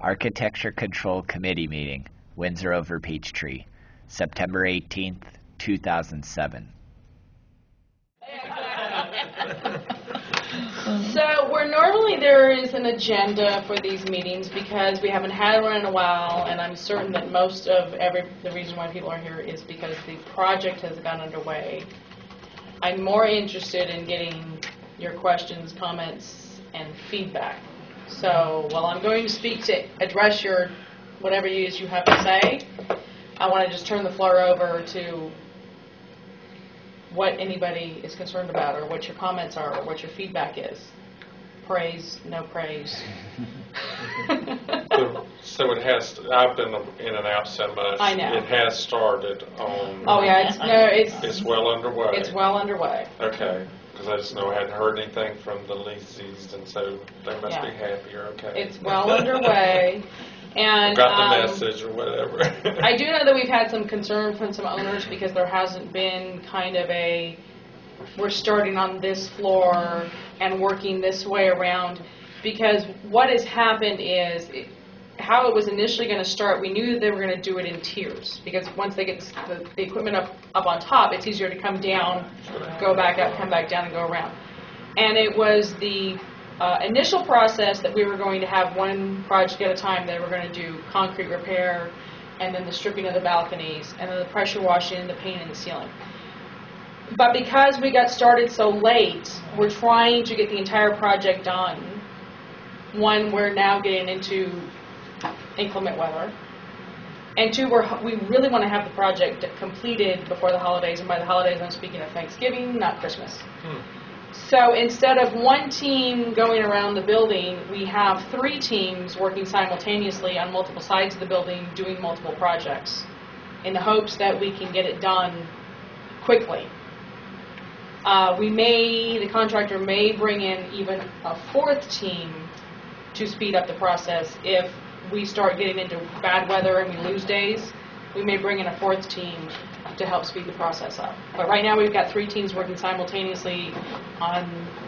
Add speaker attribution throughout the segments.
Speaker 1: Architecture Control Committee meeting, Windsor over Peachtree, September 18th, 2007.
Speaker 2: So where normally there is an agenda for these meetings, because we haven't had one in a while, and I'm certain that most of the reason why people are here is because the project has gone underway. I'm more interested in getting your questions, comments, and feedback. So while I'm going to speak to address your whatever it is you have to say, I want to just turn the floor over to what anybody is concerned about, or what your comments are, or what your feedback is. Praise, no praise.
Speaker 3: So it has. I've been in and out so much.
Speaker 2: I know.
Speaker 3: It has started on.
Speaker 2: Oh yeah,
Speaker 3: it's well underway.
Speaker 2: It's well underway.
Speaker 3: Okay, because I just know I hadn't heard anything from the leases, and so they must be happier. Okay.
Speaker 2: It's well underway. And
Speaker 3: got the message or whatever.
Speaker 2: I do know that we've had some concern from some owners because there hasn't been kind of we're starting on this floor and working this way around, because what has happened is how it was initially going to start, we knew that they were going to do it in tiers, because once they get the equipment up on top, it's easier to come down, go back up, come back down, and go around. And it was the initial process that we were going to have one project at a time. They were going to do concrete repair, and then the stripping of the balconies, and then the pressure washing, the paint, and the ceiling. But because we got started so late, we're trying to get the entire project done. One, we're now getting into inclement weather. And two, we really want to have the project completed before the holidays. And by the holidays, I'm speaking of Thanksgiving, not Christmas. So instead of one team going around the building, we have 3 teams working simultaneously on multiple sides of the building doing multiple projects in the hopes that we can get it done quickly. The contractor may bring in even a 4th team to speed up the process. If we start getting into bad weather and we lose days, we may bring in a 4th team to help speed the process up. But right now we've got 3 teams working simultaneously on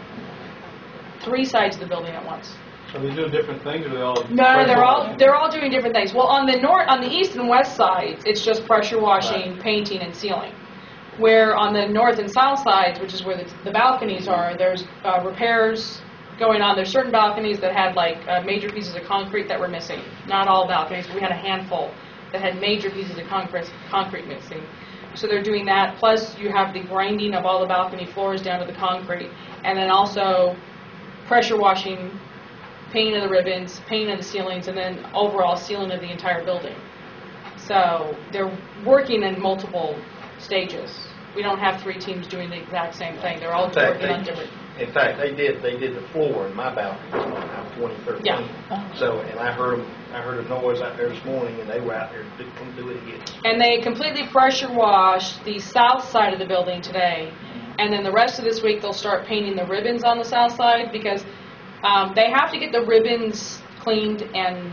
Speaker 2: 3 sides of the building at once.
Speaker 4: Are they doing different things, or are they all?
Speaker 2: No, they're all doing different things. Well, on the east and west sides, it's just pressure washing,
Speaker 4: right,
Speaker 2: painting, and sealing. Where on the north and south sides, which is where the balconies are, there's repairs going on. There's certain balconies that had major pieces of concrete that were missing. Not all balconies, but we had a handful that had major pieces of concrete missing. So they're doing that. Plus, you have the grinding of all the balcony floors down to the concrete, and then also pressure washing, painting of the ribbons, painting of the ceilings, and then overall sealing of the entire building. So they're working in multiple stages. We don't have 3 teams doing the exact same thing. They're all working on different.
Speaker 4: In fact, they did the floor in my balcony on 2013.
Speaker 2: Yeah.
Speaker 4: So, and I heard a noise out there this morning, and they were out there to come do it again.
Speaker 2: And they completely pressure washed the south side of the building today, and then the rest of this week they'll start painting the ribbons on the south side, because they have to get the ribbons cleaned and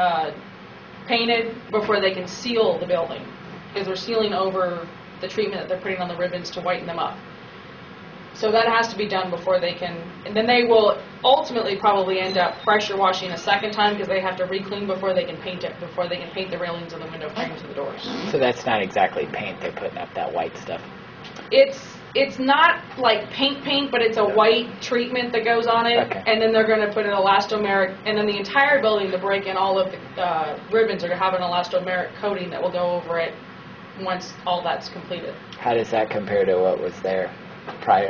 Speaker 2: painted before they can seal the building, because they're sealing over the treatment that they're putting on the ribbons to whiten them up. So that has to be done before they can, and then they will ultimately probably end up pressure washing a second time, because they have to re-clean before they can paint it, before they can paint the railings and the window frames and the doors.
Speaker 1: So that's not exactly paint, they're putting up that white stuff.
Speaker 2: It's not like paint, but it's a white treatment that goes on it,
Speaker 1: okay.
Speaker 2: And then they're going to put an elastomeric, and then the entire building, the brick and all of the ribbons are going to have an elastomeric coating that will go over it once all that's completed.
Speaker 1: How does that compare to what was there prior?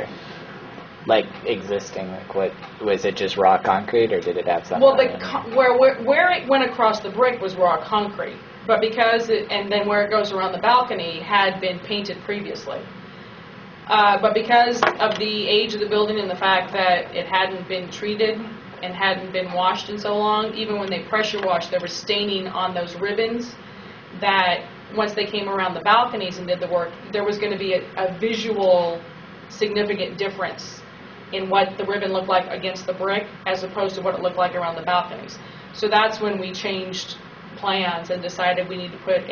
Speaker 1: Existing, what was it, just raw concrete, or did it have something?
Speaker 2: Well, where it went across the brick was raw concrete, but and then where it goes around the balcony had been painted previously. But because of the age of the building and the fact that it hadn't been treated and hadn't been washed in so long, even when they pressure washed, there was staining on those ribbons that once they came around the balconies and did the work, there was going to be a visual significant difference in what the ribbon looked like against the brick as opposed to what it looked like around the balconies. So that's when we changed plans and decided we need to put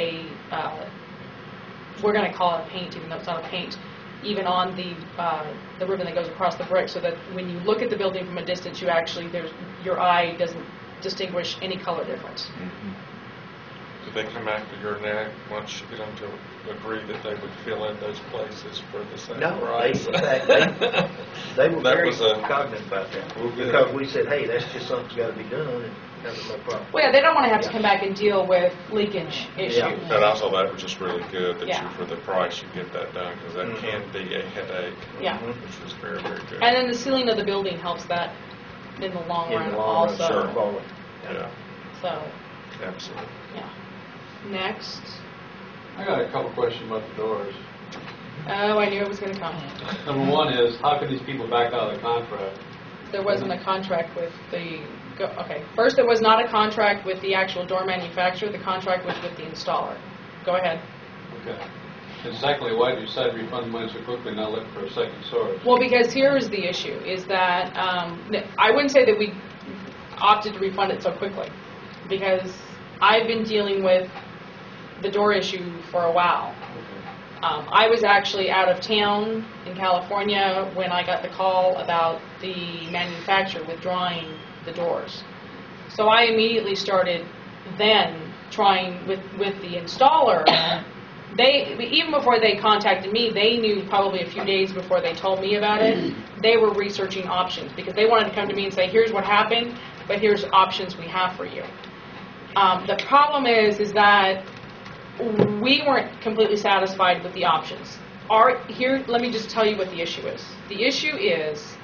Speaker 2: we're going to call it paint, even though it's not a paint, even on the ribbon that goes across the brick, so that when you look at the building from a distance, your eye doesn't distinguish any color difference.
Speaker 3: Did they come after your neck once you get them to agree that they would fill in those places for the same
Speaker 4: No,
Speaker 3: price?
Speaker 4: in fact, they were
Speaker 3: That
Speaker 4: very
Speaker 3: was a-
Speaker 4: cognizant about that.
Speaker 3: Well, good.
Speaker 4: Because we said, hey, that's just something's got to be done, and that was no problem.
Speaker 2: Well, yeah, they don't want to have to
Speaker 4: Yeah.
Speaker 2: come back and deal with leakage issues.
Speaker 4: Yeah.
Speaker 3: And also, that was just really good that
Speaker 2: Yeah.
Speaker 3: you, for the price, you get that done, because that
Speaker 4: Mhm.
Speaker 3: can be a headache.
Speaker 2: Yeah.
Speaker 3: Which was very, very good.
Speaker 2: And then the ceiling of the building helps that in the long
Speaker 4: In
Speaker 2: run
Speaker 4: the long run,
Speaker 2: also.
Speaker 4: sure, forward.
Speaker 3: Yeah,
Speaker 2: So,
Speaker 3: absolutely.
Speaker 2: yeah. Next.
Speaker 5: I got a couple questions about the doors.
Speaker 2: Oh, I knew it was going to come.
Speaker 5: Number one is, how can these people back out of the contract?
Speaker 2: There wasn't a contract with the, okay, first there was not a contract with the actual door manufacturer, the contract was with the installer. Go ahead.
Speaker 5: Okay. And secondly, why did you decide to refund the money so quickly and not look for a second source?
Speaker 2: Well, because here's the issue, is that I wouldn't say that we opted to refund it so quickly, because I've been dealing with the door issue for a while. I was actually out of town in California when I got the call about the manufacturer withdrawing the doors. So I immediately started then trying with the installer. They, even before they contacted me, they knew probably a few days before they told me about it. They were researching options because they wanted to come to me and say, here's what happened, but here's options we have for you. The problem is that we weren't completely satisfied with the options. Here, let me just tell you what the issue is. The issue is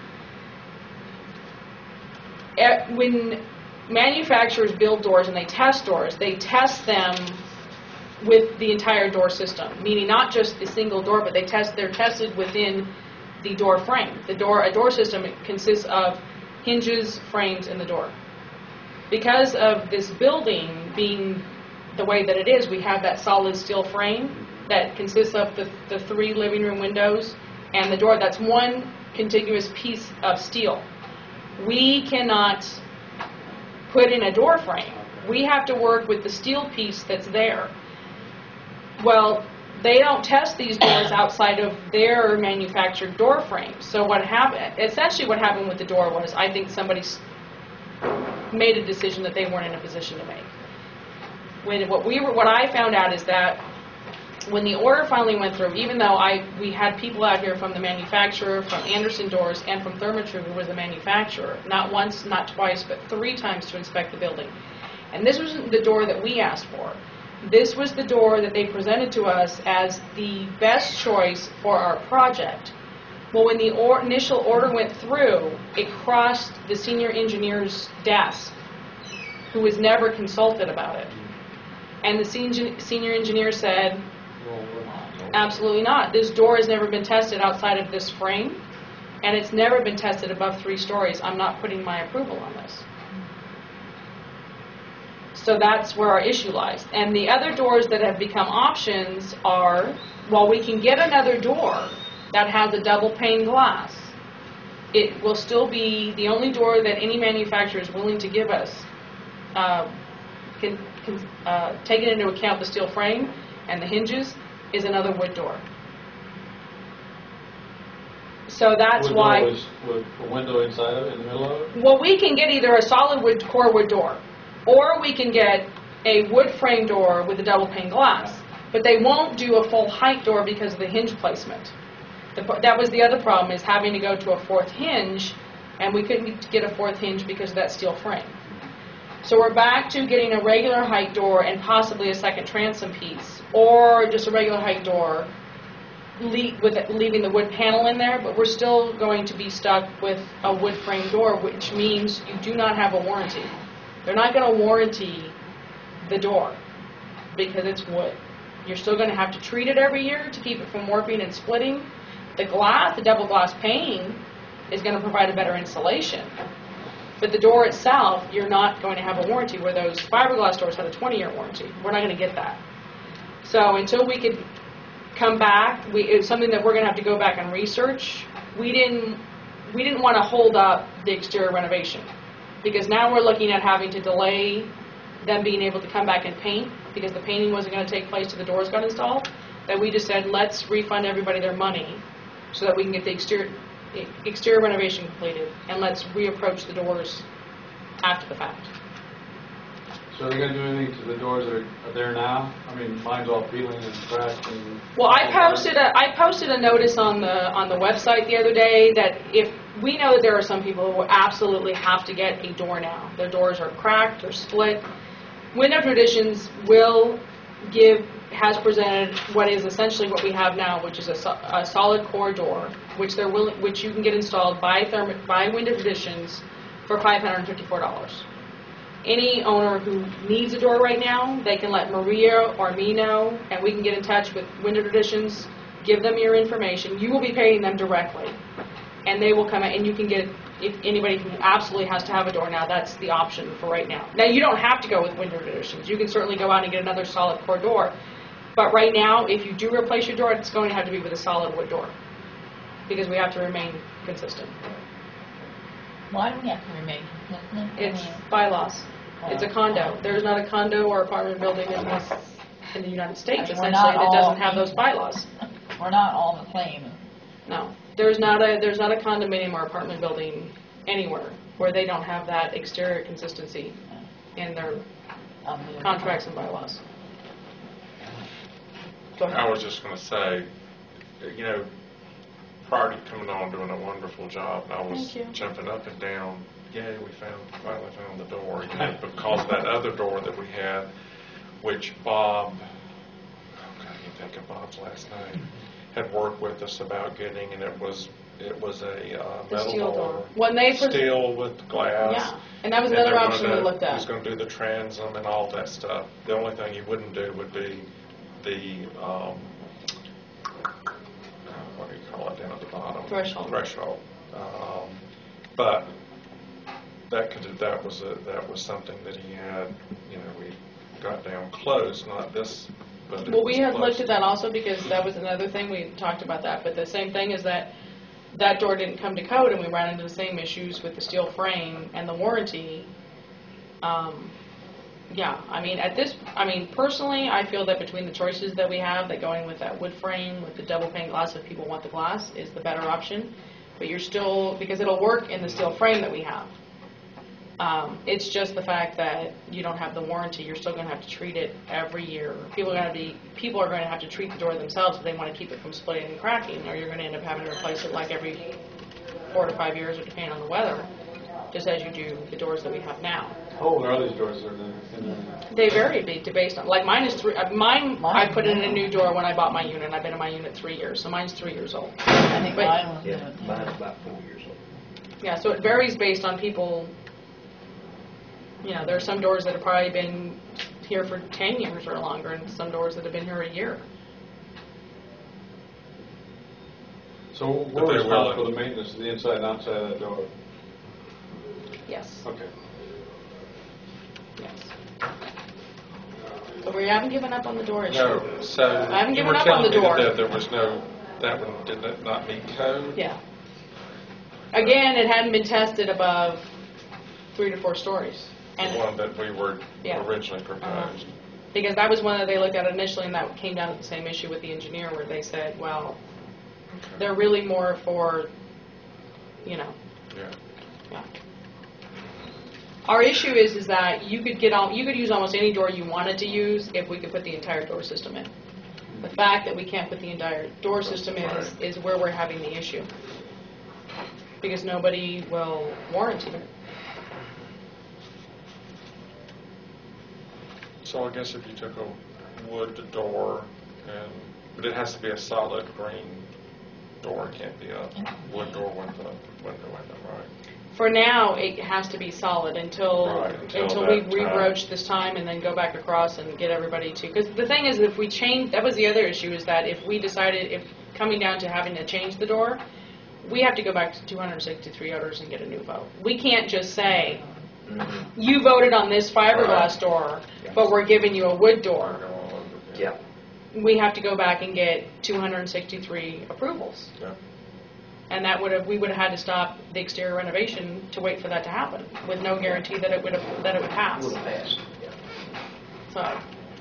Speaker 2: when manufacturers build doors and they test them with the entire door system, meaning not just the single door, but they're tested within the door frame. A door system consists of hinges, frames, and the door. Because of this building being the way that it is, we have that solid steel frame that consists of the 3 living room windows and the door. That's one contiguous piece of steel. We cannot put in a door frame. We have to work with the steel piece that's there. Well, they don't test these doors outside of their manufactured door frames. So essentially what happened with the door was, I think somebody made a decision that they weren't in a position to make. What I found out is that when the order finally went through, even though we had people out here from the manufacturer, from Anderson Doors, and from Therma-Tru, who was the manufacturer, not once, not twice, but 3 times to inspect the building. And this wasn't the door that we asked for. This was the door that they presented to us as the best choice for our project. Well, when the initial order went through, it crossed the senior engineer's desk, who was never consulted about it. And the senior engineer said, absolutely not. This door has never been tested outside of this frame, and it's never been tested above 3 stories. I'm not putting my approval on this. So that's where our issue lies. And the other doors that have become options are, well, we can get another door that has a double pane glass. It will still be the only door that any manufacturer is willing to give us, taking into account the steel frame and the hinges, is another wood door. So that's
Speaker 5: Wood
Speaker 2: why...
Speaker 5: door with a window inside of it, in the middle of it?
Speaker 2: Well, we can get either a solid wood core wood door, or we can get a wood frame door with a double pane glass. But they won't do a full height door because of the hinge placement. That was the other problem, is having to go to a 4th hinge, and we couldn't get a 4th hinge because of that steel frame. So we're back to getting a regular height door and possibly a second transom piece, or just a regular height door with leaving the wood panel in there, but we're still going to be stuck with a wood frame door, which means you do not have a warranty. They're not going to warranty the door because it's wood. You're still going to have to treat it every year to keep it from warping and splitting. The glass, the double glass pane, is going to provide a better insulation. But the door itself, you're not going to have a warranty, where those fiberglass doors had a 20-year warranty. We're not going to get that. So until we could come back, it's something that we're going to have to go back and research. We didn't want to hold up the exterior renovation, because now we're looking at having to delay them being able to come back and paint, because the painting wasn't going to take place till the doors got installed. That we just said, let's refund everybody their money so that we can get the exterior renovation completed, and let's reapproach the doors after the fact.
Speaker 5: So are we gonna do anything to the doors that are there now? I mean, mine's all peeling and cracked and...
Speaker 2: Well, I posted a notice on the website the other day that if we know that there are some people who will absolutely have to get a door now. Their doors are cracked or split. Window Traditions has presented what is essentially what we have now, which is a solid core door, which you can get installed by Window Traditions for $554. Any owner who needs a door right now, they can let Maria or me know, and we can get in touch with Window Traditions, give them your information. You will be paying them directly, and they will come out, and you can get, if anybody who absolutely has to have a door now, that's the option for right now. Now, you don't have to go with Window Traditions. You can certainly go out and get another solid core door, but right now, if you do replace your door, it's going to have to be with a solid wood door, because we have to remain consistent.
Speaker 6: Why do we have to remain consistent?
Speaker 2: It's bylaws. It's a condo. There's not a condo or apartment building in the United States,
Speaker 6: I mean, we're
Speaker 2: essentially,
Speaker 6: not
Speaker 2: that
Speaker 6: all
Speaker 2: doesn't have those bylaws.
Speaker 6: We're not all the same.
Speaker 2: No. There's not a condominium or apartment building anywhere where they don't have that exterior consistency in their contracts and bylaws. Go ahead.
Speaker 3: I was just going to say, you know, prior to coming on, doing a wonderful job, and I was
Speaker 2: Thank you.
Speaker 3: jumping up and down. Yay, we finally found the door, you know, because that other door that we had, which Bob, I can't even think of Bob's last name, had worked with us about getting, and it was a metal
Speaker 2: steel
Speaker 3: door.
Speaker 2: door. When they
Speaker 3: Steel with glass.
Speaker 2: Yeah, and that was another option we looked
Speaker 3: He was
Speaker 2: at.
Speaker 3: going to do the transom and all that stuff. The only thing he wouldn't do would be the what do you call it down at the bottom?
Speaker 2: Threshold.
Speaker 3: Threshold. But that was something that he had. You know, we got down close, not this. But
Speaker 2: Well, we had looked at that also because that was another thing, we talked about that, but the same thing is that door didn't come to code and we ran into the same issues with the steel frame and the warranty. Yeah, I mean, personally, I feel that between the choices that we have, that going with that wood frame, with the double pane glass, if people want the glass, is the better option. But you're still, because it'll work in the steel frame that we have. It's just the fact that you don't have the warranty. You're still going to have to treat it every year. People are going to have to treat the door themselves if they want to keep it from splitting and cracking, or you're going to end up having to replace it like every 4 to 5 years, or depending on the weather, just as you do the doors that we have now.
Speaker 5: How old are these doors that are in there?
Speaker 2: They vary based on, like mine is I put in a new door when I bought my unit. I've been in my unit 3 years, so mine's 3 years old.
Speaker 6: I think
Speaker 2: But-
Speaker 6: mine was
Speaker 4: Yeah, mine's about 4 years old.
Speaker 2: Yeah, so it varies based on people. You know, there are some doors that have probably been here for 10 years or longer, and some doors that have been here a year.
Speaker 5: So we're responsible for the maintenance of the inside and outside of that door?
Speaker 2: Yes.
Speaker 5: Okay.
Speaker 2: Yes. But we haven't given up on the door issue.
Speaker 3: No, so
Speaker 2: I haven't
Speaker 3: you
Speaker 2: given
Speaker 3: were
Speaker 2: up on
Speaker 3: telling
Speaker 2: the
Speaker 3: me
Speaker 2: door.
Speaker 3: that there was that one did not meet code?
Speaker 2: Yeah. Again, it hadn't been tested above 3 to 4 stories.
Speaker 3: The one that we were
Speaker 2: Yeah.
Speaker 3: originally proposed.
Speaker 2: Because that was one that they looked at initially, and that came down to the same issue with the engineer, where they said, well, they're really more for, you know.
Speaker 3: Yeah.
Speaker 2: Yeah. Our issue is that you could use almost any door you wanted to use if we could put the entire door system in. The fact that we can't put the entire door system in is where we're having the issue, because nobody will warranty it.
Speaker 3: So I guess if you took a wood door, but it has to be a solid green door. It can't be a wood door with a window in it, right?
Speaker 2: For now, it has to be solid until we
Speaker 3: that
Speaker 2: rebroach this time and then go back across and get everybody to. Because the thing is, if we change, that was the other issue, is that if we decided, if coming down to having to change the door, we have to go back to 263 owners and get a new vote. We can't just say, you voted on this fiberglass door, but we're giving you a wood door.
Speaker 4: Yeah.
Speaker 2: We have to go back and get 263 approvals.
Speaker 3: Yeah.
Speaker 2: And we would have had to stop the exterior renovation to wait for that to happen, with no guarantee that it would pass.
Speaker 4: Would have passed. Yeah.
Speaker 2: So,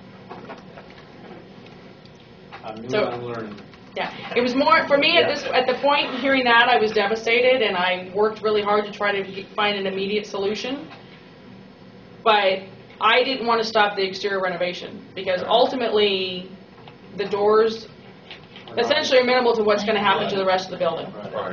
Speaker 5: I'm new
Speaker 2: So-
Speaker 5: and I'm learning.
Speaker 2: yeah, it was more for me at the point hearing that, I was devastated, and I worked really hard to try to find an immediate solution. But I didn't want to stop the exterior renovation because ultimately the doors essentially are minimal to what's going to happen to the rest of the building.
Speaker 3: Right.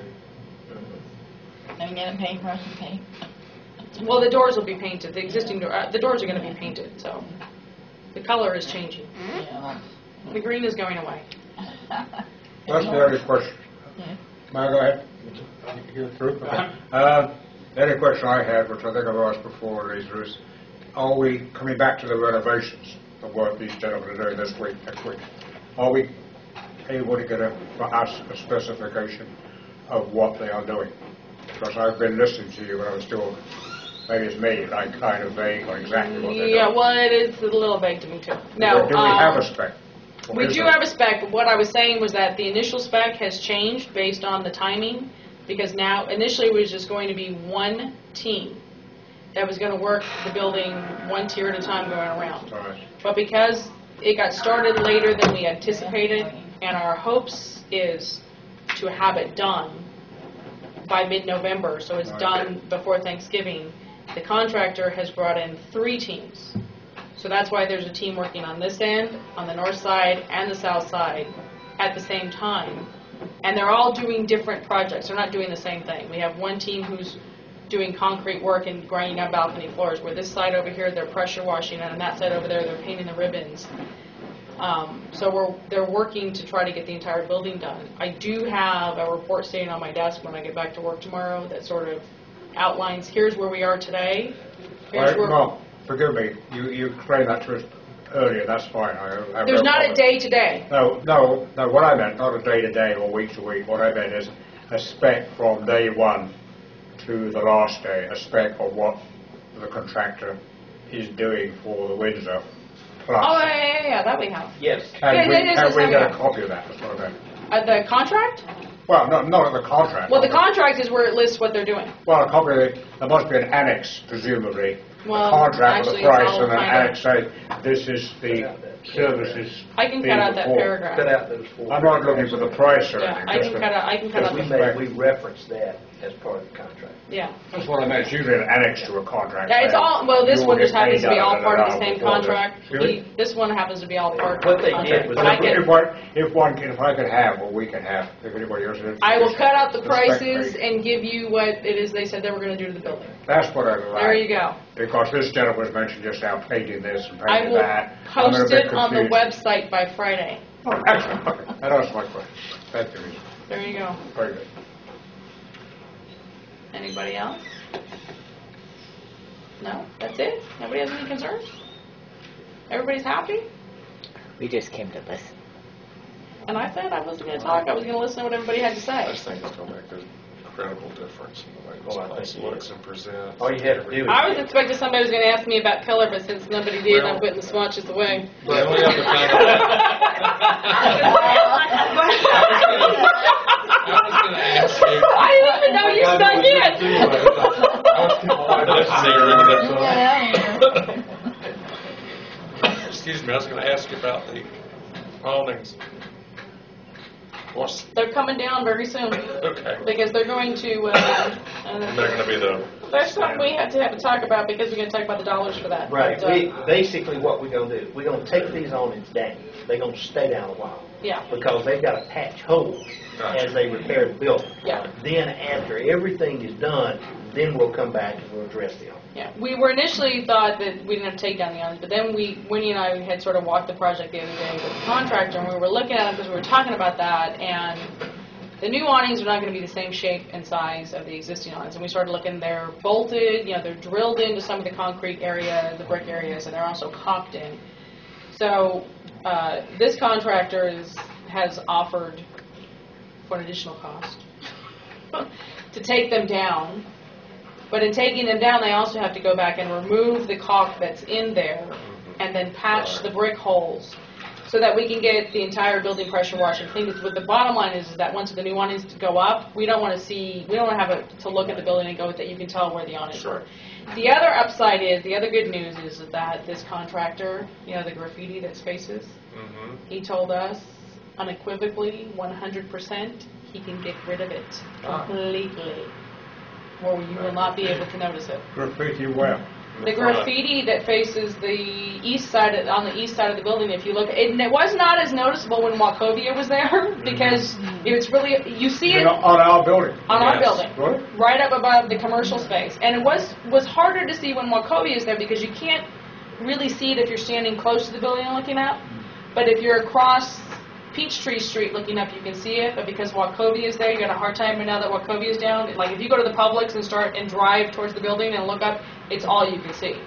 Speaker 6: And get a paintbrush and paint.
Speaker 2: Well, the doors will be painted. The existing the doors are going to be painted, so the color is changing.
Speaker 6: Yeah.
Speaker 2: The green is going away.
Speaker 7: That's the only question.
Speaker 6: Yeah.
Speaker 7: May I go ahead? You get through? The only question I had, which I think I've asked before, Lisa, is are we coming back to the renovations, the work these gentlemen are doing this week, next week? Are we able to get, for us, a specification of what they are doing? Because I've been listening to you, but I was still, maybe it's me, and I'm kind of vague on exactly what they're
Speaker 2: Yeah,
Speaker 7: doing.
Speaker 2: well, it is a little vague to me too. No,
Speaker 7: Do we have a spec? Or
Speaker 2: we
Speaker 7: is
Speaker 2: do
Speaker 7: there?
Speaker 2: have a spec, but what I was saying was that the initial spec has changed based on the timing, because now, initially it was just going to be one team that was going to work the building one tier at a time going around.
Speaker 7: All right.
Speaker 2: But because it got started later than we anticipated, and our hopes is to have it done by mid-November, so it's done before Thanksgiving, the contractor has brought in 3 teams. So that's why there's a team working on this end, on the north side, and the south side at the same time. And they're all doing different projects. They're not doing the same thing. We have one team who's doing concrete work and grinding down balcony floors, where this side over here they're pressure washing, and on that side over there they're painting the ribbons. So they're working to try to get the entire building done. I do have a report sitting on my desk when I get back to work tomorrow that sort of outlines, here's where we are today. Here's where,
Speaker 7: No, forgive me, you explained that to us earlier, that's fine. I have
Speaker 2: there's
Speaker 7: no
Speaker 2: not a
Speaker 7: problem.
Speaker 2: day-to-day.
Speaker 7: No, what I meant, not a day-to-day or week-to-week, what I meant is a spec from day one to the last day, a spec of what the contractor is doing for the Windsor Plus.
Speaker 2: Oh, yeah, that we have.
Speaker 4: Yes.
Speaker 7: Can
Speaker 2: Yeah,
Speaker 7: we,
Speaker 2: it is
Speaker 7: can
Speaker 2: just
Speaker 7: we
Speaker 2: like
Speaker 7: get a
Speaker 2: that.
Speaker 7: copy of that? That's what I meant.
Speaker 2: The contract?
Speaker 7: Well, not the contract.
Speaker 2: Well, the contract is where it lists what they're doing.
Speaker 7: Well, a copy of it, there must be an annex, presumably.
Speaker 2: Well,
Speaker 7: a contract with
Speaker 2: actually,
Speaker 7: a
Speaker 2: it's
Speaker 7: price
Speaker 2: all
Speaker 7: and an
Speaker 2: kind of-
Speaker 7: annex saying this is the services.
Speaker 2: I can
Speaker 7: being
Speaker 2: cut out that
Speaker 7: performed.
Speaker 2: paragraph.
Speaker 4: Cut out those 4.
Speaker 7: I'm not looking for the price or
Speaker 2: Yeah,
Speaker 7: anything.
Speaker 2: I
Speaker 7: just
Speaker 2: can
Speaker 7: the-
Speaker 2: cut out
Speaker 4: Because
Speaker 2: the
Speaker 4: we referenced that as part of the contract.
Speaker 2: yeah.
Speaker 7: That's what I meant. It's usually an annex to a contract.
Speaker 2: Yeah, it's
Speaker 7: saying
Speaker 2: all, well, this
Speaker 7: you
Speaker 2: one
Speaker 7: will
Speaker 2: just
Speaker 7: get
Speaker 2: happens to
Speaker 7: paid
Speaker 2: be all part of the
Speaker 7: da-da-da-da
Speaker 2: same
Speaker 7: before this.
Speaker 2: contract.
Speaker 7: Really?
Speaker 2: This one happens to be all part
Speaker 4: What
Speaker 2: of the
Speaker 4: they
Speaker 2: contract.
Speaker 4: did was
Speaker 2: But I can,
Speaker 7: If I could have, or we could have, if anybody else is
Speaker 2: I will cut out the
Speaker 7: spec
Speaker 2: prices
Speaker 7: rate.
Speaker 2: and give you what it is they said they were going to do to the building.
Speaker 7: That's what I like.
Speaker 2: There you go.
Speaker 7: Because this gentleman mentioned just now painting this and
Speaker 2: I
Speaker 7: painting
Speaker 2: will
Speaker 7: that. I'm a
Speaker 2: post
Speaker 7: bit
Speaker 2: it on the
Speaker 7: confused.
Speaker 2: website by Friday.
Speaker 7: Oh, excellent. Okay. That answers my question. Thank you, Lisa.
Speaker 2: There you go.
Speaker 7: Very good.
Speaker 2: Anybody else? No? That's it? Nobody has any concerns? Everybody's happy?
Speaker 1: We just came to listen.
Speaker 2: And I said I wasn't going to talk. I was going to listen to what everybody had to
Speaker 3: I
Speaker 2: say.
Speaker 3: just think it's going to make an incredible difference in the way this
Speaker 4: Oh, I think
Speaker 3: place
Speaker 4: it
Speaker 3: looks
Speaker 4: is.
Speaker 3: and presents.
Speaker 4: All you have to do is.
Speaker 2: I was expecting somebody was going to ask me about color, but since nobody did, I'm
Speaker 3: Well-
Speaker 2: putting the swatches away.
Speaker 5: The only other thing I was going to ask you.
Speaker 2: I didn't even know you sung yet.
Speaker 3: Excuse me, I was going to ask you about the awnings. What's,
Speaker 2: They're coming down very soon
Speaker 3: okay.
Speaker 2: because they're going to.
Speaker 3: And they're going to be the.
Speaker 2: That's something we have to talk about because we're going to talk about the dollars for that.
Speaker 4: Right,
Speaker 2: But,
Speaker 4: basically what we're gonna do, we're gonna take these awnings down. They're gonna stay down a while.
Speaker 2: Yeah.
Speaker 4: Because they've got to patch holes
Speaker 3: Gotcha.
Speaker 4: as they repair the building.
Speaker 2: Yeah.
Speaker 4: Then after everything is done, then we'll come back and we'll address the awnings.
Speaker 2: Yeah, we were initially thought that we didn't have to take down the awnings, but then Winnie and I had sort of walked the project the other day with the contractor, and we were looking at it because we were talking about that, and the new awnings are not going to be the same shape and size of the existing awnings. And we started looking, they're bolted, they're drilled into some of the concrete area, the brick areas, and they're also caulked in. So this contractor has offered, for an additional cost, to take them down. But in taking them down, they also have to go back and remove the caulk that's in there and then patch the brick holes so that we can get the entire building pressure washed and cleaned. But the bottom line is that once the new awnings go up, we don't want to have to look at the building and go that you can tell where the awnings are. The other upside is, the other good news is that this contractor, the graffiti that faces, he told us unequivocally, 100%, he can get rid of it completely. Or you will not be able to notice it.
Speaker 7: Graffiti well.
Speaker 2: The graffiti that faces the east side, on the east side of the building, if you look, it was not as noticeable when Wachovia was there, because it's really, you see it
Speaker 7: On our building.
Speaker 2: on our
Speaker 3: Yes.
Speaker 2: building,
Speaker 7: What?
Speaker 2: right up above the commercial space. And it was harder to see when Wachovia is there, because you can't really see it if you're standing close to the building and looking up. But if you're across Peachtree Street looking up, you can see it. But because Wachovia is there, you got a hard time. And now that Wachovia is down, like if you go to the Publix and start and drive towards the building and look up, it's all you can see.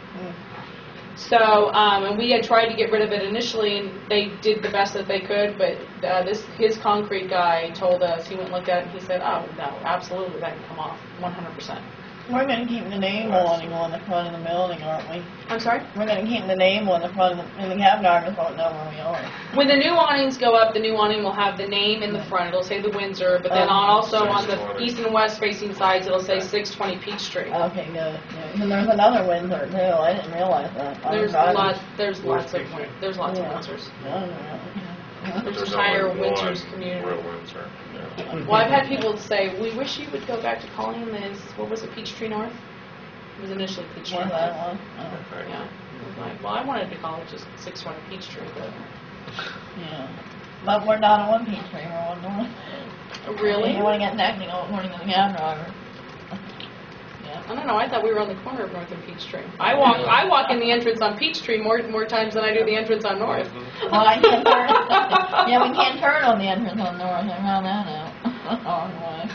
Speaker 2: So, and we had tried to get rid of it initially, and they did the best that they could. But his concrete guy told us, he went and looked at it, and he said, "Oh no, absolutely, that can come off, 100%."
Speaker 6: We're gonna keep the name awning on the front of the building, aren't we?
Speaker 2: I'm sorry.
Speaker 6: We're gonna keep the name on the front of the, and the cab drivers won't know where we are.
Speaker 2: When the new awnings go up, the new awning will have the name in the front. It'll say the Windsor, but then also on the
Speaker 3: 620.
Speaker 2: east and west facing sides, it'll say 620 Peachtree.
Speaker 6: Okay, good. Yeah. And there's another Windsor too. I didn't realize that.
Speaker 2: There's lots of
Speaker 3: Peachtree?
Speaker 2: Windsors.
Speaker 6: Yeah.
Speaker 2: There's
Speaker 3: There's
Speaker 2: entire
Speaker 3: only
Speaker 2: Windsor's
Speaker 3: one
Speaker 2: community.
Speaker 3: real Windsor. Yeah.
Speaker 2: Well, I've had people say, we wish you would go back to calling this, what was it, Peachtree North? It was initially Peachtree
Speaker 6: What's
Speaker 2: North.
Speaker 6: that one? Oh,
Speaker 3: Okay.
Speaker 2: Yeah. I was like, well, I wanted to call it just 620 Peachtree, but
Speaker 6: yeah. But we're not on Peachtree, we're on North.
Speaker 2: really?
Speaker 6: You wanna get technical according to the cab driver.
Speaker 2: I don't know. I thought we were on the corner of North and Peachtree. I walk in the entrance on Peachtree more times than I do the entrance on North.
Speaker 6: Well, I can't turn. Yeah, we can't turn on the entrance on North. I found that out. Oh, why?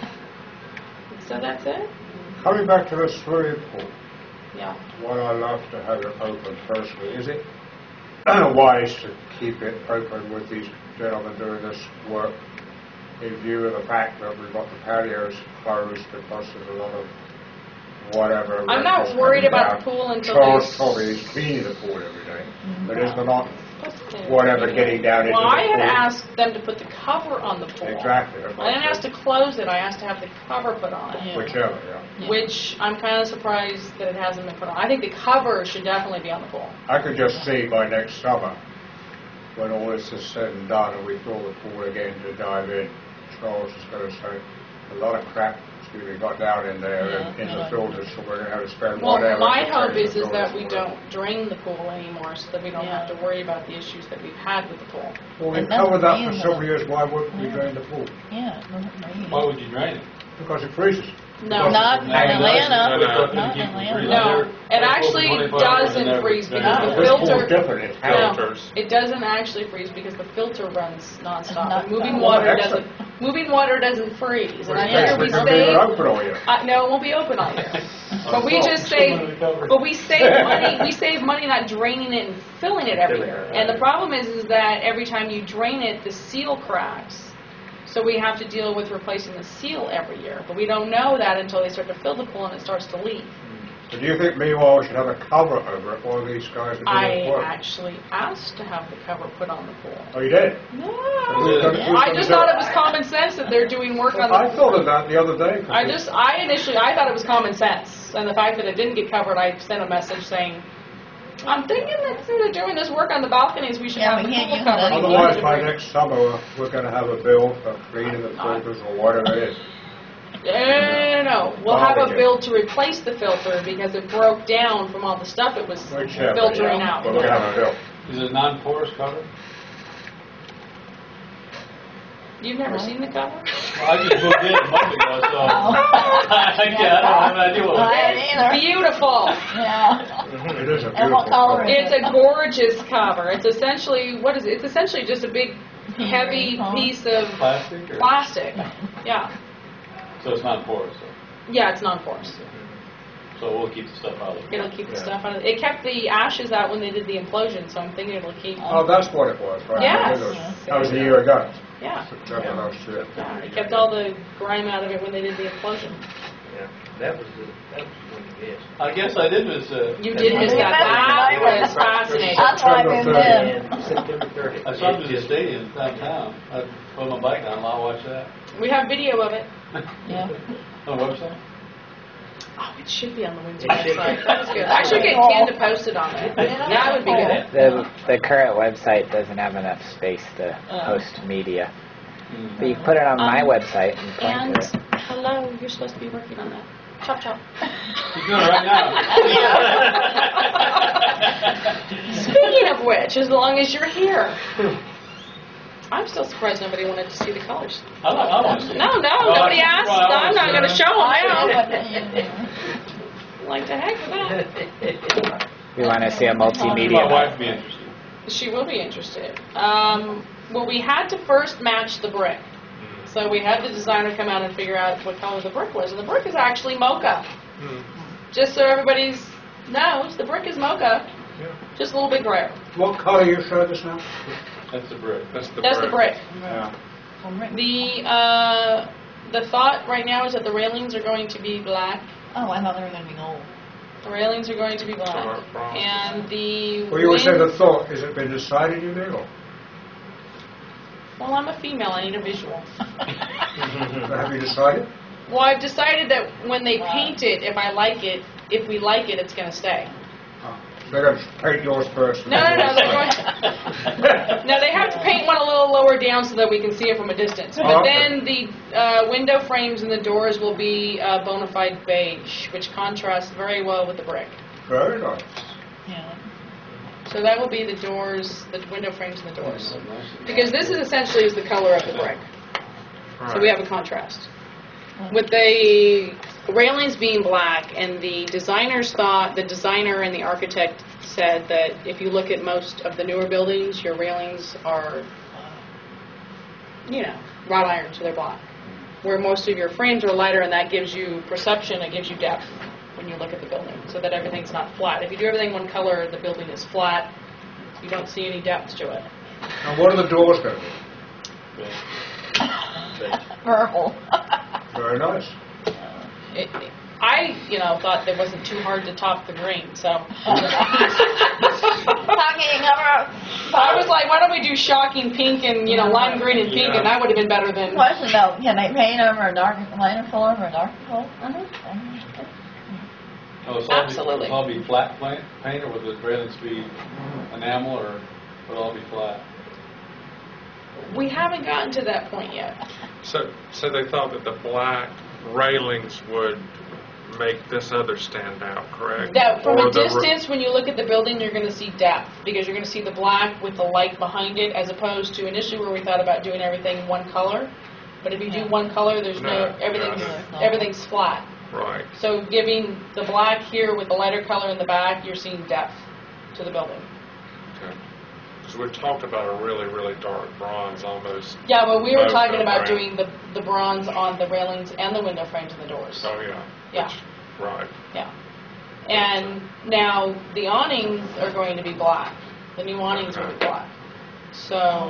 Speaker 2: So that's it.
Speaker 7: Coming back to the swimming pool,
Speaker 2: Yeah.
Speaker 7: what I love to have it open personally, is it wise to keep it open with these gentlemen doing this work in view of the fact that we've got the patios closed because there's a lot of whatever.
Speaker 2: I'm not
Speaker 7: rentals
Speaker 2: worried
Speaker 7: coming
Speaker 2: about
Speaker 7: down.
Speaker 2: the pool until
Speaker 7: Charles
Speaker 2: they
Speaker 7: told me he's cleaning the pool every day, but is there not
Speaker 2: Okay.
Speaker 7: whatever getting down into
Speaker 2: Well,
Speaker 7: the
Speaker 2: I had
Speaker 7: pool?
Speaker 2: asked them to put the cover on the pool.
Speaker 7: Exactly. that's what
Speaker 2: I didn't ask to close it. I asked to have the cover put on it,
Speaker 6: Yeah.
Speaker 7: Whichever, yeah.
Speaker 6: Yeah.
Speaker 2: which I'm kind of surprised that it hasn't been put on. I think the cover should definitely be on the pool.
Speaker 7: I could just see by next summer, when all this is said and done and we fill the pool again to dive in, Charles is going to say, a lot of crap got down in there
Speaker 6: Yeah,
Speaker 7: in the
Speaker 6: yeah.
Speaker 7: filters, so we're going to have to spend
Speaker 2: Well,
Speaker 7: whatever.
Speaker 2: my
Speaker 7: to
Speaker 2: hope
Speaker 7: change
Speaker 2: is
Speaker 7: the
Speaker 2: that
Speaker 7: filters
Speaker 2: we
Speaker 7: or
Speaker 2: don't drain the pool anymore, so that we don't have to worry about the issues that we've had with the pool.
Speaker 7: Well, we've
Speaker 6: It doesn't
Speaker 7: covered that
Speaker 6: rain
Speaker 7: for
Speaker 6: in
Speaker 7: several
Speaker 6: the-
Speaker 7: years, why wouldn't we
Speaker 6: Yeah.
Speaker 7: drain the pool?
Speaker 6: Yeah, it doesn't rain.
Speaker 5: Why would you drain it?
Speaker 7: Because it freezes.
Speaker 2: No.
Speaker 6: Not in Atlanta.
Speaker 3: No.
Speaker 6: Not in Atlanta.
Speaker 2: No, it actually doesn't freeze because the
Speaker 7: This pool's
Speaker 2: filter.
Speaker 7: different, it's
Speaker 2: No,
Speaker 7: held.
Speaker 3: Filters.
Speaker 2: it doesn't actually freeze because the filter runs nonstop.
Speaker 6: Not
Speaker 2: And moving
Speaker 6: stop.
Speaker 2: water
Speaker 7: Oh,
Speaker 2: doesn't. Moving water doesn't freeze. And I
Speaker 7: Yes,
Speaker 2: figure we
Speaker 7: we can leave it
Speaker 2: save.
Speaker 7: open all year.
Speaker 2: No, it won't be open all year. But we just save. But we save money. We save money not draining it and filling it every year. And the problem is that every time you drain it, the seal cracks. So we have to deal with replacing the seal every year. But we don't know that until they start to fill the pool and it starts to leak.
Speaker 7: So do you think meanwhile we should have a cover over it while these guys are doing
Speaker 2: I
Speaker 7: work?
Speaker 2: actually asked to have the cover put on the pool.
Speaker 7: Oh, you did?
Speaker 2: No.
Speaker 7: Who's gonna
Speaker 2: I just
Speaker 7: do
Speaker 2: thought
Speaker 7: it?
Speaker 2: it was common sense that they're doing work on
Speaker 7: I
Speaker 2: the
Speaker 7: thought of that the other day.
Speaker 2: I thought it was common sense. And the fact that it didn't get covered, I sent a message saying, I'm thinking that they're doing this work on the balconies, we should
Speaker 6: Yeah,
Speaker 2: have
Speaker 6: we
Speaker 2: the
Speaker 6: can't
Speaker 2: pool
Speaker 6: use that
Speaker 2: covered.
Speaker 6: anymore.
Speaker 7: Otherwise, by next summer, we're going to have a bill for cleaning the filters or whatever it is.
Speaker 2: No. We'll have a
Speaker 7: Garbage.
Speaker 2: bill to replace the filter because it broke down from all the stuff it was
Speaker 7: Whichever,
Speaker 2: filtering
Speaker 7: yeah.
Speaker 2: out.
Speaker 7: But we're going to have a bill.
Speaker 5: Is it non-porous cover?
Speaker 2: You've never seen the cover?
Speaker 5: Well, I just moved in a month ago, so I don't have an idea what
Speaker 6: I
Speaker 5: it
Speaker 6: didn't either.
Speaker 2: Beautiful.
Speaker 6: Yeah.
Speaker 7: It is a
Speaker 6: And what
Speaker 7: beautiful
Speaker 6: color
Speaker 7: cover.
Speaker 6: is
Speaker 2: It's a gorgeous cover. It's essentially, what is it? It's essentially just a big, heavy
Speaker 6: Huh?
Speaker 2: piece of
Speaker 5: is. Plastic? Or?
Speaker 2: plastic. Yeah.
Speaker 5: So it's not porous, so.
Speaker 2: Yeah, it's non-porous.
Speaker 5: So we'll keep the stuff out of it.
Speaker 2: It'll keep the stuff out of it. It kept the ashes out when they did the implosion, so I'm thinking it'll keep.
Speaker 7: Oh, that's what it was, right?
Speaker 2: Yes.
Speaker 7: That was a year ago.
Speaker 2: Yeah.
Speaker 7: September last year.
Speaker 2: Yeah. It kept all the grime out of it when they did the implosion.
Speaker 4: Yeah, that was when you guessed.
Speaker 5: I guess I did miss
Speaker 2: You did miss that. That was fascinating.
Speaker 6: That's why I moved in.
Speaker 4: And September 30th.
Speaker 5: I saw him
Speaker 4: It
Speaker 5: to the
Speaker 4: just-
Speaker 5: stadium downtown. I put my bike down and I'll watch that.
Speaker 2: We have video of it.
Speaker 6: Yeah.
Speaker 5: On the website?
Speaker 2: Oh, it should be on the Windsor
Speaker 4: It should be.
Speaker 2: website. That was good. I should get Ken to post it on it. That would be good.
Speaker 1: The current website doesn't have enough space to host media. But you can put it on my website and point
Speaker 2: And
Speaker 1: to it.
Speaker 2: hello, you're supposed to be working on that. Chop chop.
Speaker 5: She's doing it right now.
Speaker 2: Speaking of which, as long as you're here, I'm still surprised nobody wanted to see the colors.
Speaker 5: I want to see it.
Speaker 2: No, nobody asked.
Speaker 5: Well, I
Speaker 2: I'm not going to show them now.
Speaker 6: Yeah.
Speaker 2: Like the heck with that.
Speaker 1: We want to see a
Speaker 5: My
Speaker 1: multimedia.
Speaker 5: wife would be interested.
Speaker 2: She will be interested. Well, we had to first match the brick. So we had the designer come out and figure out what color the brick was. And the brick is actually mocha. Just so everybody knows, the brick is mocha.
Speaker 3: Yeah.
Speaker 2: Just a little bit grayer.
Speaker 7: What colour you showed us now?
Speaker 5: That's the brick.
Speaker 3: That's the
Speaker 2: That's the brick.
Speaker 7: Yeah.
Speaker 2: The thought right now is that the railings are going to be black.
Speaker 6: Oh, I thought they were going to be gold.
Speaker 2: The railings are going to be black.
Speaker 3: Dark brown.
Speaker 2: And the
Speaker 7: Well, you were saying
Speaker 2: wind-
Speaker 7: the thought, has it been decided you did, or
Speaker 2: Well, I'm a female. I need a visual.
Speaker 7: have you decided?
Speaker 2: Well, I've decided that when they paint it, if we like it, it's going to stay.
Speaker 7: Oh, they're going to paint yours first.
Speaker 2: No, they're going. No, they have to paint one a little lower down so that we can see it from a distance. But
Speaker 7: Oh, okay.
Speaker 2: then the window frames and the doors will be bona fide beige, which contrasts very well with the brick.
Speaker 7: Very nice.
Speaker 6: Yeah.
Speaker 2: So that will be the doors, the window frames and the doors. Because this is essentially is the color of the brick. So we have a contrast. With the railings being black, and the designer and the architect said that if you look at most of the newer buildings, your railings are, wrought iron, so they're black. Where most of your frames are lighter, and that gives you perception, it gives you depth when you look at the building, so that everything's not flat. If you do everything one color, the building is flat, you don't see any depth to it.
Speaker 7: And what are the doors going to be?
Speaker 6: Purple.
Speaker 7: Very nice.
Speaker 2: I thought it wasn't too hard to top the green, so I was like, why don't we do shocking pink and lime green and pink, and that would have been better than.
Speaker 6: Question though, can they paint over a lighter color over a darker color?
Speaker 5: Oh, so
Speaker 2: Absolutely.
Speaker 5: It'll all be flat paint, or will the railings be enamel, or will it all be flat?
Speaker 2: We haven't gotten to that point yet.
Speaker 3: So they thought that the black railings would make this other stand out, correct?
Speaker 2: That from
Speaker 3: Or
Speaker 2: a
Speaker 3: the
Speaker 2: distance, when you look at the building, you're going to see depth, because you're going to see the black with the light behind it, as opposed to initially where we thought about doing everything one color. But if you do one color, there's everything's flat.
Speaker 3: Right.
Speaker 2: So giving the black here with the lighter color in the back, you're seeing depth to the building.
Speaker 3: Okay. Because we talked about a really, really dark bronze almost.
Speaker 2: Yeah, well, we were
Speaker 3: Both
Speaker 2: talking
Speaker 3: of
Speaker 2: about
Speaker 3: them,
Speaker 2: doing the bronze on the railings and the window frames and the doors.
Speaker 3: Oh, yeah.
Speaker 2: Yeah.
Speaker 3: Right.
Speaker 2: Yeah. And now the awnings are going to be black. The new awnings will be black. So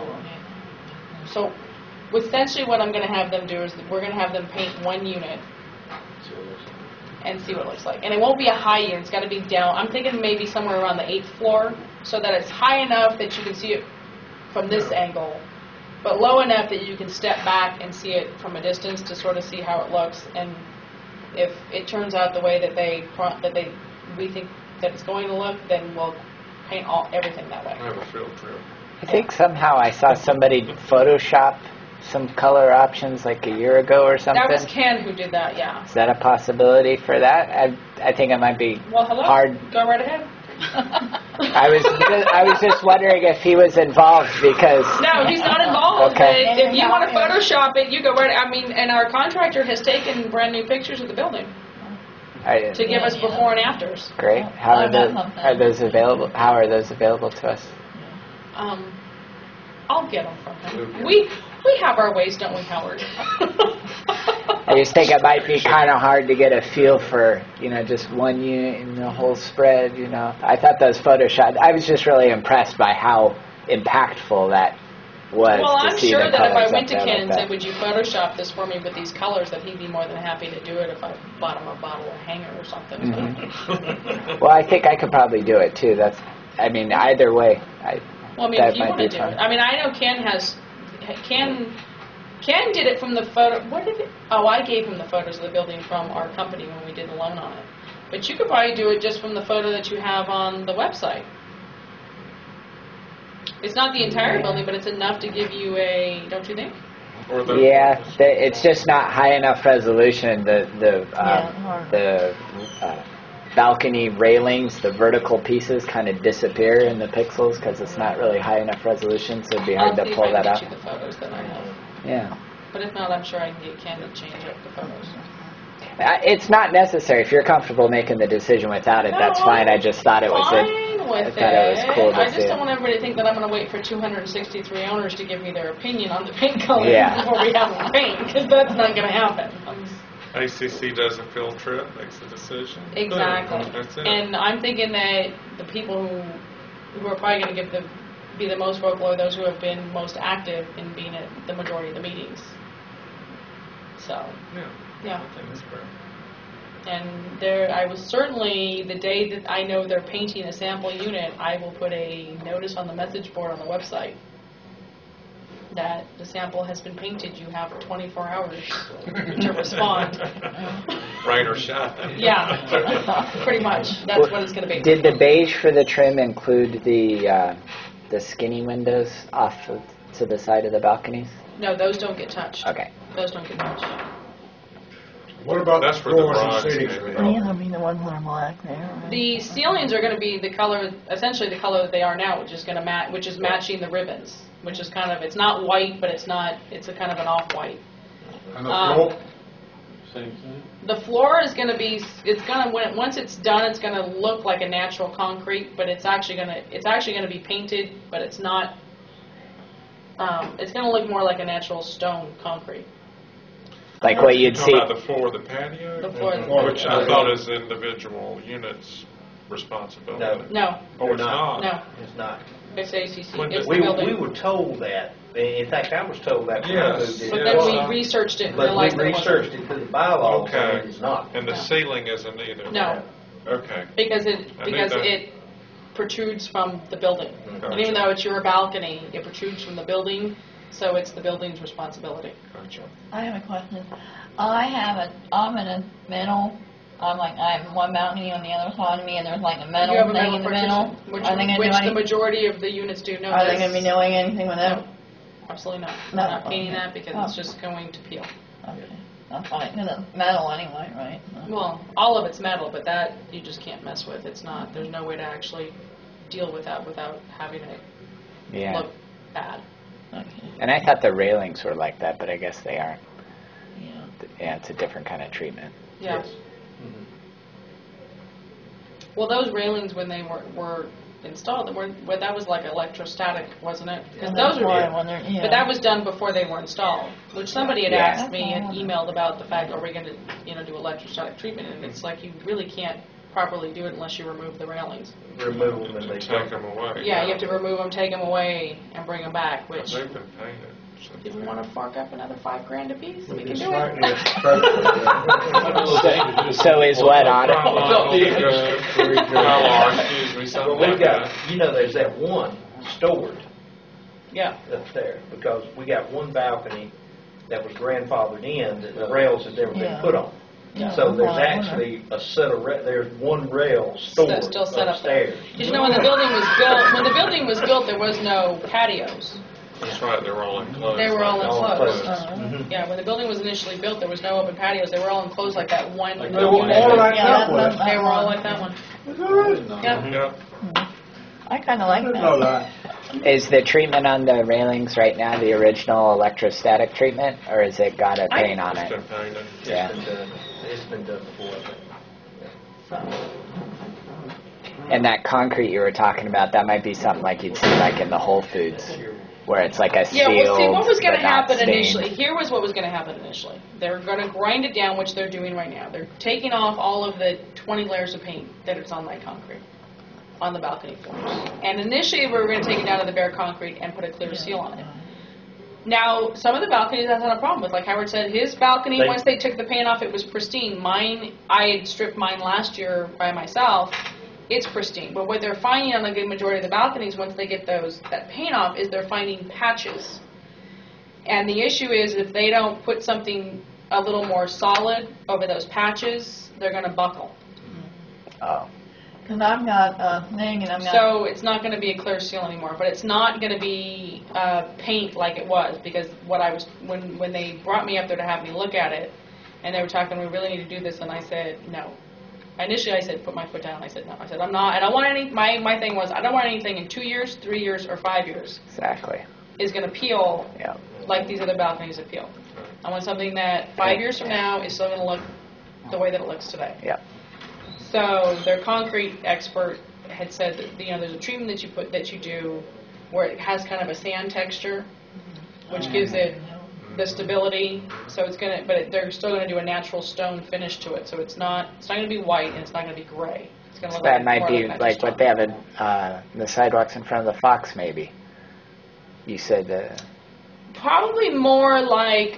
Speaker 2: essentially what I'm going to have them do is we're going to have them paint one unit and see what it looks like. And it won't be a high unit. It's got to be down. I'm thinking maybe somewhere around the 8th floor, so that it's high enough that you can see it from this angle, but low enough that you can step back and see it from a distance to sort of see how it looks. And if it turns out the way that we think that it's going to look, then we'll paint everything that way.
Speaker 3: I have a field trip.
Speaker 1: I think somehow I saw somebody Photoshop some color options like a year ago or something.
Speaker 2: That was Ken who did that, yeah.
Speaker 1: Is that a possibility for that? I think it might be
Speaker 2: Well, hello.
Speaker 1: hard.
Speaker 2: Go right ahead.
Speaker 1: I was just wondering if he was involved because.
Speaker 2: No, he's not involved.
Speaker 1: Okay.
Speaker 2: But if you want to Photoshop it, you go right. And our contractor has taken brand new pictures of the building to give us before and afters.
Speaker 1: Great. How are those available? How are those available to us?
Speaker 2: I'll get them from him. We have our ways, don't we, Howard?
Speaker 1: I just think it might be kind of hard to get a feel for, just one unit in the whole spread, I thought those Photoshop, I was just really impressed by how impactful that was.
Speaker 2: Well,
Speaker 1: to
Speaker 2: I'm
Speaker 1: see
Speaker 2: sure
Speaker 1: the
Speaker 2: that if I
Speaker 1: colors
Speaker 2: went
Speaker 1: up
Speaker 2: to
Speaker 1: there
Speaker 2: Ken
Speaker 1: like
Speaker 2: and
Speaker 1: that.
Speaker 2: said, would you Photoshop this for me with these colors, that he'd be more than happy to do it if I bought him a bottle of hanger or something.
Speaker 1: Mm-hmm. Well, I think I could probably do it, too. Either way.
Speaker 2: Well,
Speaker 1: that
Speaker 2: if you
Speaker 1: might
Speaker 2: want to
Speaker 1: be
Speaker 2: do
Speaker 1: fun.
Speaker 2: it. I know Ken did it from the photo. What did it? Oh, I gave him the photos of the building from our company when we did the loan on it. But you could probably do it just from the photo that you have on the website. It's not the entire building, but it's enough to give you don't you think?
Speaker 3: Or
Speaker 1: Yeah, it's just not high enough resolution. The balcony railings, the vertical pieces kind of disappear in the pixels because it's not really high enough resolution, so it'd be hard to pull that
Speaker 2: I'll
Speaker 1: up.
Speaker 2: see if I can get you the photos that I have.
Speaker 1: Yeah.
Speaker 2: But if not, I'm sure I can get Ken to change up the photos.
Speaker 1: It's not necessary. If you're comfortable making the decision without it, that's fine. I just thought it was
Speaker 2: fine
Speaker 1: I
Speaker 2: with
Speaker 1: thought it was cool to
Speaker 2: I
Speaker 1: see
Speaker 2: just
Speaker 1: it.
Speaker 2: don't want everybody to think that I'm going to wait for 263 owners to give me their opinion on the paint color
Speaker 1: Yeah.
Speaker 2: before we have them paint, because that's not going to happen.
Speaker 3: ACC does a field trip, makes a decision.
Speaker 2: Exactly.
Speaker 3: Boom, that's it.
Speaker 2: And I'm thinking that the people who are probably going to be the most vocal are those who have been most active in being at the majority of the meetings. So, yeah.
Speaker 3: I think that's fair.
Speaker 2: And I will certainly, the day that I know they're painting a sample unit, I will put a notice on the message board on the website that the sample has been painted. You have 24 hours to respond.
Speaker 3: Rain or shine.
Speaker 2: Yeah, pretty much. That's what it's going to be.
Speaker 1: Did the beige for the trim include the skinny windows off to the side of the balconies?
Speaker 2: No, those don't get touched.
Speaker 1: Okay.
Speaker 2: Those don't get touched.
Speaker 7: What about
Speaker 3: That's
Speaker 7: the
Speaker 3: where the
Speaker 7: floors and
Speaker 3: bronze
Speaker 7: ceilings?
Speaker 3: came in.
Speaker 7: are?
Speaker 6: Yeah, I mean, the ones that are black there, right?
Speaker 2: The ceilings are going to be the color, essentially the color that they are now, which is going to which is matching the ribbons, which is kind of, it's not white, but it's a kind of an off-white.
Speaker 7: And the floor?
Speaker 5: Same thing?
Speaker 2: The floor is going to be, once it's done, it's going to look like a natural concrete, but it's actually going to be painted, but it's not, it's going to look more like a natural stone concrete.
Speaker 1: Like what you'd see.
Speaker 3: Talking about the floor of the patio?
Speaker 2: The floor of the patio.
Speaker 3: Which I thought is individual units' responsibility.
Speaker 2: No,
Speaker 3: Oh, it's not?
Speaker 2: no,
Speaker 4: It's not.
Speaker 2: it's ACC,
Speaker 3: When
Speaker 2: it's
Speaker 3: did-
Speaker 2: the building.
Speaker 4: We were told that. In fact, I was told that when I
Speaker 3: Yes.
Speaker 4: moved in.
Speaker 2: But
Speaker 3: Yeah.
Speaker 2: then we researched it and
Speaker 4: But we
Speaker 2: realized that it
Speaker 4: researched
Speaker 2: wasn't.
Speaker 4: it through the bylaws, and
Speaker 3: Okay.
Speaker 4: it is not.
Speaker 3: And the
Speaker 2: No.
Speaker 3: ceiling isn't either?
Speaker 2: No.
Speaker 3: Okay.
Speaker 2: Because
Speaker 3: I knew
Speaker 2: because
Speaker 3: that.
Speaker 2: it protrudes from the building.
Speaker 3: Gotcha.
Speaker 2: And even though it's your balcony, it protrudes from the building, so it's the building's responsibility.
Speaker 3: Gotcha.
Speaker 6: I have a question. I'm in a middle. I have one balcony on the other side of me, and there's like a
Speaker 2: You
Speaker 6: metal
Speaker 2: have a
Speaker 6: thing
Speaker 2: metal
Speaker 6: in the middle.
Speaker 2: partition, which
Speaker 6: Are they going to do
Speaker 2: the
Speaker 6: any?
Speaker 2: majority of the units do. No,
Speaker 6: Are they going to be doing anything with that?
Speaker 2: No, absolutely not.
Speaker 6: No,
Speaker 2: We're not painting
Speaker 6: okay.
Speaker 2: that because
Speaker 6: Oh.
Speaker 2: it's just going to peel.
Speaker 6: Okay, that's fine. Because it's metal anyway, right?
Speaker 2: Well, all of it's metal, but that you just can't mess with. It's not. There's no way to actually deal with that without having it
Speaker 1: Yeah.
Speaker 2: look bad.
Speaker 6: Okay.
Speaker 1: And I thought the railings were like that, but I guess they aren't.
Speaker 6: Yeah.
Speaker 1: Yeah, it's a different kind of treatment.
Speaker 2: Yeah.
Speaker 4: Yes.
Speaker 2: Well, those railings when they were installed, that was like electrostatic, wasn't it? Because those were.
Speaker 6: why I wonder, yeah.
Speaker 2: But that was done before they were installed, which somebody had
Speaker 1: Yeah.
Speaker 2: asked me and
Speaker 6: Okay.
Speaker 2: emailed about the fact, are we going to, do electrostatic treatment? And it's like you really can't properly do it unless you remove the railings.
Speaker 4: Remove them and they
Speaker 3: Take them away.
Speaker 2: Yeah, you have to remove them, take them away, and bring them back. Which,
Speaker 3: They've been painted.
Speaker 2: if you want to fork up another $5,000 a piece, we can
Speaker 7: It's
Speaker 2: do
Speaker 7: slightly
Speaker 2: it.
Speaker 7: expensive.
Speaker 1: So is what on it?
Speaker 3: Mylar, excuse me, something
Speaker 4: Well, we've
Speaker 3: like
Speaker 4: got,
Speaker 3: that.
Speaker 4: there's that one stored
Speaker 2: Yeah.
Speaker 4: up there, because we got one balcony that was grandfathered in, that the rails had never been
Speaker 6: Yeah.
Speaker 4: put on.
Speaker 6: Yeah,
Speaker 4: So
Speaker 6: that's
Speaker 4: there's
Speaker 6: why I wonder.
Speaker 4: actually a set of, there's one rail stored
Speaker 2: Still set up there.
Speaker 4: upstairs.
Speaker 2: Because when the building was built, there was no patios.
Speaker 3: That's right, they were all enclosed.
Speaker 2: They were all
Speaker 3: like
Speaker 2: enclosed.
Speaker 3: that.
Speaker 4: Mhm.
Speaker 2: Yeah, when the building was initially built, there was no open patios. They were all enclosed like that one
Speaker 7: They
Speaker 2: little
Speaker 7: were
Speaker 2: unit.
Speaker 7: all like
Speaker 6: Yeah,
Speaker 7: that
Speaker 6: that's
Speaker 7: one.
Speaker 2: They were all like that one. Yeah.
Speaker 3: Yep.
Speaker 6: I kind of like
Speaker 7: I didn't know
Speaker 6: that.
Speaker 7: that.
Speaker 1: Is the treatment on the railings right now the original electrostatic treatment, or has it got a paint on
Speaker 3: It's
Speaker 1: it?
Speaker 3: been painted.
Speaker 1: Yeah.
Speaker 4: It's been done before, I think.
Speaker 1: And that concrete you were talking about, that might be something like you'd see like in the Whole Foods, where it's like a
Speaker 2: Yeah,
Speaker 1: sealed,
Speaker 2: well, see, what was going to
Speaker 1: but not
Speaker 2: happen
Speaker 1: stained.
Speaker 2: initially, here was what was going to happen initially. They're going to grind it down, which they're doing right now. They're taking off all of the 20 layers of paint that is on that concrete, on the balcony floors. And initially, we were going to take it down to the bare concrete and put a clear seal on it. Now, some of the balconies that's not a problem with. Like Howard said, his balcony, once they took the paint off, it was pristine. Mine, I had stripped mine last year by myself. It's pristine. But what they're finding on the good majority of the balconies, once they get that paint off, is they're finding patches. And the issue is if they don't put something a little more solid over those patches, they're going to buckle.
Speaker 1: Oh.
Speaker 6: Because I've got a thing and I've got.
Speaker 2: So it's not going to be a clear seal anymore, but it's not going to be paint like it was, because what I was, when they brought me up there to have me look at it, and they were talking, we really need to do this, and I said no. Initially I said, put my foot down, I said no. I said, I'm not, I don't want any, my thing was, I don't want anything in 2 years, 3 years, or 5 years
Speaker 1: Exactly.
Speaker 2: is going to peel
Speaker 1: Yeah.
Speaker 2: like these other balconies that peel. I want something that 5 years from now is still going to look the way that it looks today.
Speaker 1: Yeah.
Speaker 2: So their concrete expert had said that, there's a treatment that you do where it has kind of a sand texture, which gives it the stability. So it's they're still gonna do a natural stone finish to it. So it's not gonna be white and it's not gonna be gray. It's gonna look
Speaker 1: That
Speaker 2: like
Speaker 1: might
Speaker 2: more
Speaker 1: be
Speaker 2: like
Speaker 1: like what they have in the sidewalks in front of the Fox, maybe. You said
Speaker 2: Probably more like.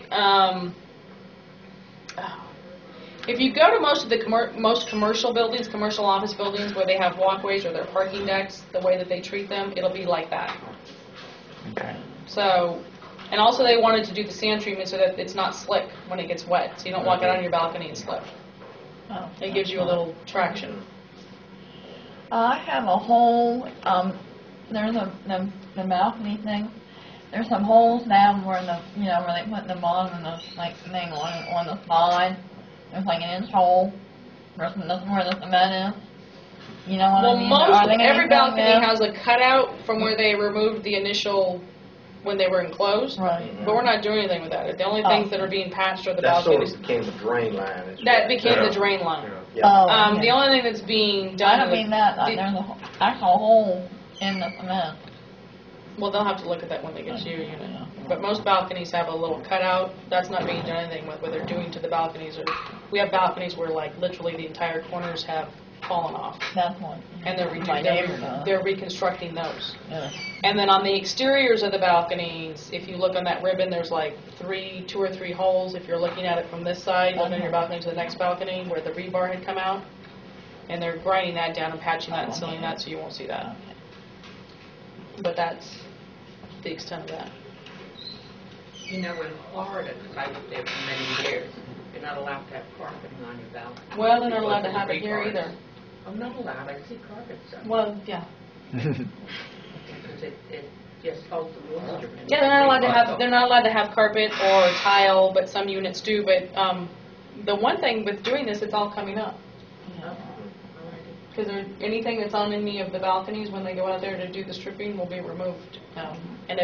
Speaker 2: If you go to most of the most commercial buildings, commercial office buildings where they have walkways or their parking decks, the way that they treat them, it'll be like that.
Speaker 1: okay.
Speaker 2: So, and also they wanted to do the sand treatment so that it's not slick when it gets wet, so you don't walk out on your balcony and slip.
Speaker 6: Oh,
Speaker 2: It gives you a little traction.
Speaker 6: I have a hole. There's the balcony thing. There's some holes down where where they put the bottom and the thing on the side. There's like an inch hole. That's where the cement is. You know what I mean?
Speaker 2: Every balcony has a cutout from where they removed the initial when they were enclosed.
Speaker 6: Right.
Speaker 2: But we're not doing anything with that. The only things that are being patched are the
Speaker 4: That sort
Speaker 2: balconies.
Speaker 4: of became the drain line.
Speaker 2: That became
Speaker 3: Yeah.
Speaker 2: the drain line.
Speaker 3: Yeah.
Speaker 6: Okay.
Speaker 2: The only thing that's being
Speaker 6: I
Speaker 2: done.
Speaker 6: don't mean that. There's an actual hole in the cement.
Speaker 2: Well, they'll have to look at that when they get to your unit. But most balconies have a little cutout. That's not being done anything with what they're doing to the balconies. Or we have balconies where literally the entire corners have fallen off,
Speaker 6: That's one.
Speaker 2: and
Speaker 6: My neighbor does.
Speaker 2: they're reconstructing those.
Speaker 6: Yeah.
Speaker 2: And then on the exteriors of the balconies, if you look on that ribbon, there's 2 or 3 holes. If you're looking at it from this side, looking at your balcony to the next balcony, where the rebar had come out, and they're grinding that down and patching that and sealing that, so you won't see that. But that's the extent of that.
Speaker 8: In Florida, because I lived there for many years, you're not allowed to have carpeting on your balcony.
Speaker 2: Well, they're not allowed to have it here either.
Speaker 8: I'm not allowed. I see carpets.
Speaker 2: Well, yeah.
Speaker 8: Because it just holds the moisture.
Speaker 2: Yeah, they're not allowed to have carpet or tile, but some units do. But the one thing with doing this, it's all coming up. Because anything that's on any of the balconies when they go out there to do the stripping will be removed. And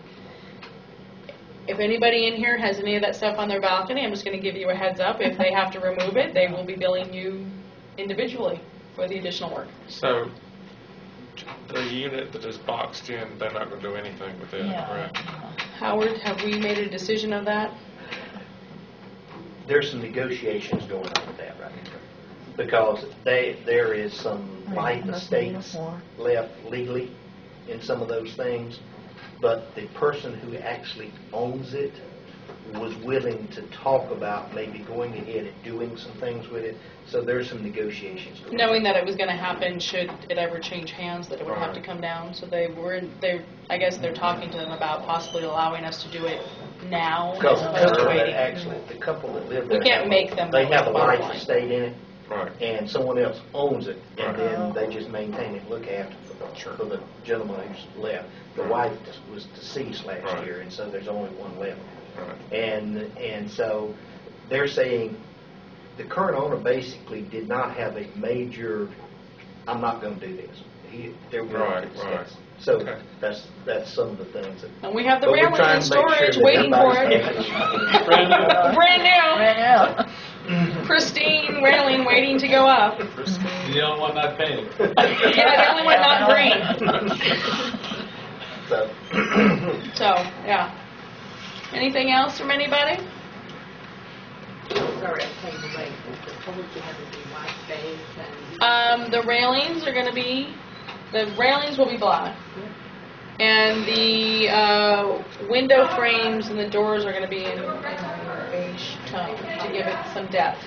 Speaker 2: if anybody in here has any of that stuff on their balcony, I'm just going to give you a heads up. If they have to remove it, they will be billing you individually for the additional work.
Speaker 3: So the unit that is boxed in, they're not going to do anything with it, correct?
Speaker 2: Howard, have we made a decision of that?
Speaker 4: There's some negotiations going on with that right now. Because there is some light estates left legally in some of those things, but the person who actually owns it was willing to talk about maybe going ahead and doing some things with it. So there's some negotiations going on.
Speaker 2: Knowing that it was going to happen, should it ever change hands, that it would have to come down. So I guess they're talking to them about possibly allowing us to do it now as opposed to waiting.
Speaker 4: Actually, the couple that live there,
Speaker 2: We can't make them.
Speaker 4: they have a
Speaker 2: bottom
Speaker 4: life
Speaker 2: line.
Speaker 4: estate in it,
Speaker 3: Right.
Speaker 4: and someone else owns it, and
Speaker 3: Right.
Speaker 4: then they just maintain it, look after it for the gentleman who's left. The wife was deceased last
Speaker 3: Right.
Speaker 4: year, and so there's only one left.
Speaker 3: Right.
Speaker 4: And so they're saying the current owner basically did not have a major, I'm not going to do this. They're willing to
Speaker 3: Right,
Speaker 4: discuss.
Speaker 3: right.
Speaker 4: So
Speaker 3: Okay.
Speaker 4: that's some of the things that.
Speaker 2: And we have the
Speaker 4: But we're
Speaker 2: railing
Speaker 4: trying
Speaker 2: in
Speaker 4: to make sure
Speaker 2: storage
Speaker 4: that
Speaker 2: waiting for it.
Speaker 4: everybody's happy.
Speaker 2: Brand new,
Speaker 6: Yeah.
Speaker 2: pristine railing waiting to go up.
Speaker 5: The only one not painted.
Speaker 2: Yeah, the only one not green.
Speaker 4: So,
Speaker 2: So, yeah. Anything else from anybody?
Speaker 8: Sorry, I came late. The told you had to be white face and.
Speaker 2: The railings are going to be, the railings will be black. And the window frames and the doors are going to be in beige tone to give it some depth.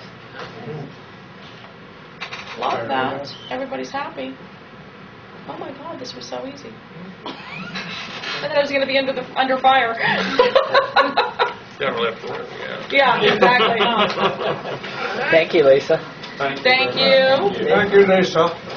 Speaker 2: Love that. Everybody's happy. Oh my God, this was so easy. I thought I was going to be under fire.
Speaker 3: You haven't left the room yet.
Speaker 2: Yeah, exactly.
Speaker 1: Thank you, Lisa.
Speaker 2: Thank you.
Speaker 7: Thank you, Lisa.